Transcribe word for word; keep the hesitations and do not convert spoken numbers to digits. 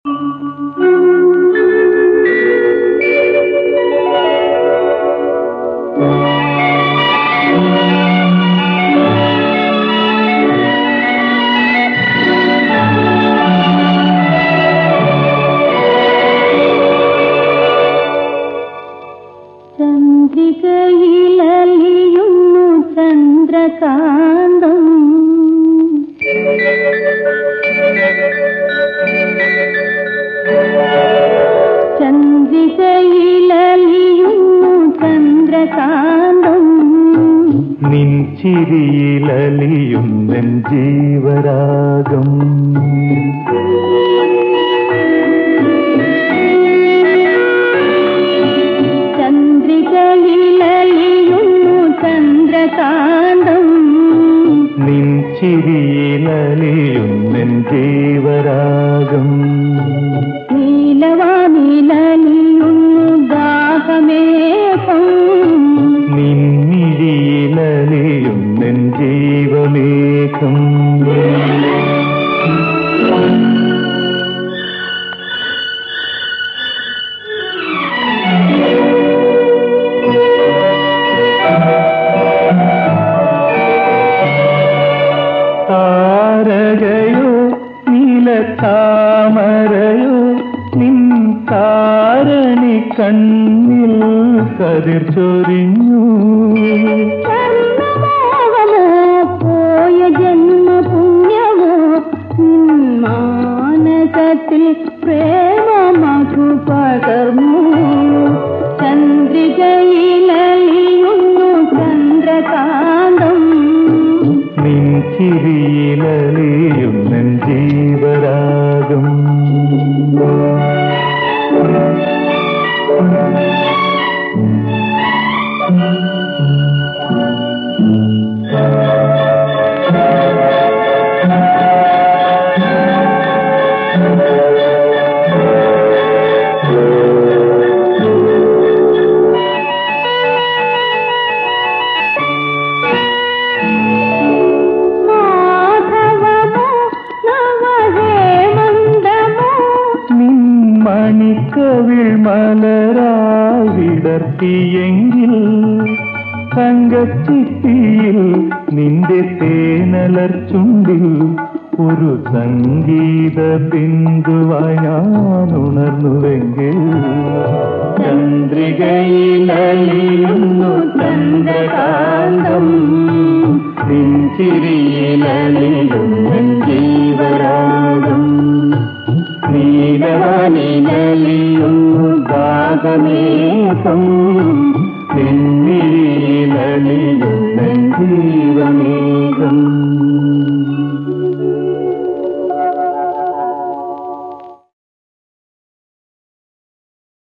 ചന്ദ്രികയിലലിയുന്നു ചന്ദ്രകാന്തം ചന്ദ്രികയിലലിയുന്നു ചന്ദ്രകാന്തം നിൻ ചിരിയിലലിയുന്നെൻ ജീവരാഗം ചന്ദ്രികയിലലിയുന്നു ചന്ദ്രകാന്തം നിൻ ചിരിയിലലിയുന്നെൻ ജീവരാഗം നീലവാനിലലിയുന്നു ദാഹമേഘം നിന്നിഴിയിലലിയുന്നെൻ ജീവമേഘം താരകയോ നീലത്താമരയോ നിൻ താരണി കണ്ണിൽ കതിർ ചൊരിഞ്ഞു പോയ ജന്മ പുണ്യമോ മാനസത്തിൽ പ്രേമമധു പകർന്നു ചന്ദ്രികയിലലിയുന്നു ചന്ദ്രകാന്തം നിൻ ചിരിയിലലിയുന്നെൻ ജീവരാഗം മണിക്കവിൾ മലരായി വിടർത്തിയെങ്കിൽ തങ്കച്ചിപ്പിയിൽ നിന്റെ തേനലർ ചുണ്ടിൽ ഒരു സംഗീത ബിന്ദുവായി ഞാൻ ഉണർന്നുവെങ്കിൽ ചന്ദ്രികയിലലിയുന്നു ചന്ദ്രകാന്തം നിൻ ചിരിയിലലിയുന്നെൻ ജീവരാഗം നീലവാനിലലിയുന്നു ദാഹമേഘം നിന്നിഴിയിലലിയുന്നെൻ ജീവ